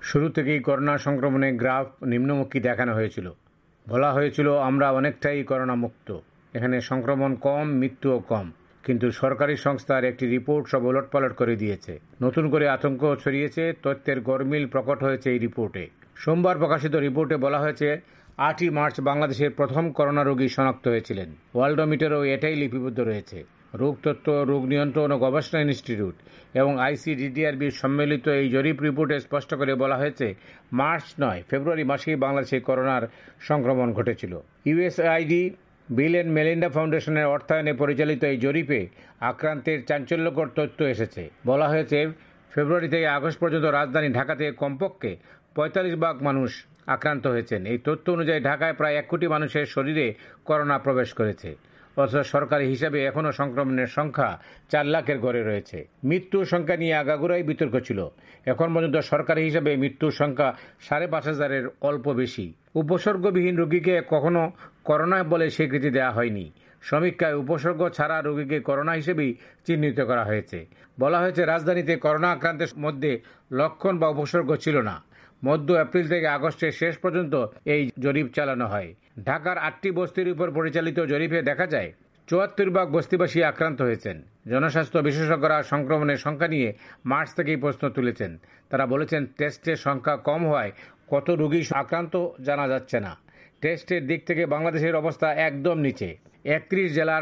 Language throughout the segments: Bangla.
শুরু থেকেই করোনা সংক্রমণের গ্রাফ নিম্নমুখী দেখানো হয়েছিল। বলা হয়েছিল আমরা অনেকটাই করোনা মুক্ত, এখানে সংক্রমণ কম, মৃত্যুও কম। কিন্তু সরকারি সংস্থার একটি রিপোর্ট সব ওলটপালট করে দিয়েছে। নতুন করে আতঙ্ক ছড়িয়েছে। তথ্যের গরমিল প্রকট হয়েছে এই রিপোর্টে। সোমবার প্রকাশিত রিপোর্টে বলা হয়েছে 8ই মার্চ বাংলাদেশের প্রথম করোনা রোগী শনাক্ত হয়েছিলেন। ওয়ার্ল্ডোমিটারও এটাই লিপিবদ্ধ রয়েছে। রোগ তত্ত্ব, রোগ নিয়ন্ত্রণ ও গবেষণা ইনস্টিটিউট এবং আইসিডিডিআরবির সম্মিলিত এই জরিপ রিপোর্টে স্পষ্ট করে বলা হয়েছে মার্চ নয়, ফেব্রুয়ারি মাসেই বাংলাদেশে করোনার সংক্রমণ ঘটেছিল। ইউএসআইডি, বিল অ্যান্ড মেলিন্ডা ফাউন্ডেশনের অর্থায়নে পরিচালিত এই জরিপে আক্রান্তের চাঞ্চল্যকর তথ্য এসেছে। বলা হয়েছে ফেব্রুয়ারি থেকে আগস্ট পর্যন্ত রাজধানী ঢাকাতে কমপক্ষে 45 ভাগ মানুষ আক্রান্ত হয়েছেন। এই তথ্য অনুযায়ী ঢাকায় প্রায় 1 কোটি মানুষের শরীরে করোনা প্রবেশ করেছে। অথচ সরকারি হিসাবে এখনও সংক্রমণের সংখ্যা 4 লাখের ঘরে রয়েছে। মৃত্যুর সংখ্যা নিয়ে আগাগোড়াই বিতর্ক ছিল। এখন পর্যন্ত সরকারি হিসাবে মৃত্যুর সংখ্যা 5,500-এর অল্প বেশি। উপসর্গবিহীন রোগীকে কখনো করোনা বলে স্বীকৃতি দেওয়া হয়নি। সমীক্ষায় উপসর্গ ছাড়া রোগীকে করোনা হিসেবেই চিহ্নিত করা হয়েছে। বলা হয়েছে রাজধানীতে করোনা আক্রান্তের মধ্যে লক্ষণ বা উপসর্গ ছিল না। মধ্য এপ্রিল থেকে আগস্টের শেষ পর্যন্ত এই জরিপ চালানো হয়। ঢাকার 8টি বস্তির উপর পরিচালিত জরিপে দেখা যায় 74 ভাগ বস্তিবাসী আক্রান্ত হয়েছেন। জনস্বাস্থ্য বিশেষজ্ঞরা সংক্রমণের সংখ্যা নিয়ে মার্চ থেকেই প্রশ্ন তুলেছেন। তারা বলেছেন টেস্টের সংখ্যা কম হওয়ায় কত রোগী আক্রান্ত জানা যাচ্ছে না। টেস্টের দিক থেকে বাংলাদেশের অবস্থা একদম নিচে। 31 জেলার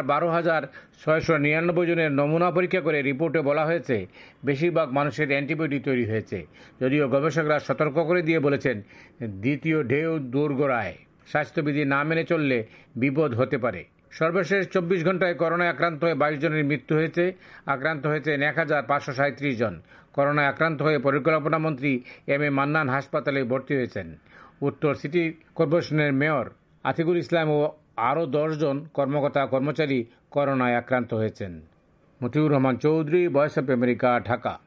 12,699 জনের নমুনা পরীক্ষা করে রিপোর্টে বলা হয়েছে বেশিরভাগ মানুষের অ্যান্টিবডি তৈরি হয়েছে। যদিও গবেষকরা সতর্ক করে দিয়ে বলেছেন দ্বিতীয় ঢেউ দোরগোড়ায়, স্বাস্থ্যবিধি না মেনে চললে বিপদ হতে পারে। সর্বশেষ 24 ঘন্টায় করোনায় আক্রান্ত হয়ে 22 জনের মৃত্যু হয়েছে। আক্রান্ত হয়েছেন 1,537 জন। করোনায় আক্রান্ত হয়ে পরিকল্পনা মন্ত্রী এম এ মান্নান হাসপাতালে ভর্তি হয়েছেন। উত্তর সিটি কর্পোরেশনের মেয়র আতিকুল ইসলাম ও আরও 10 জন কর্মকর্তা কর্মচারী করোনায় আক্রান্ত হয়েছেন। Motiur Rahman Chowdhury, Voice of America, Dhaka.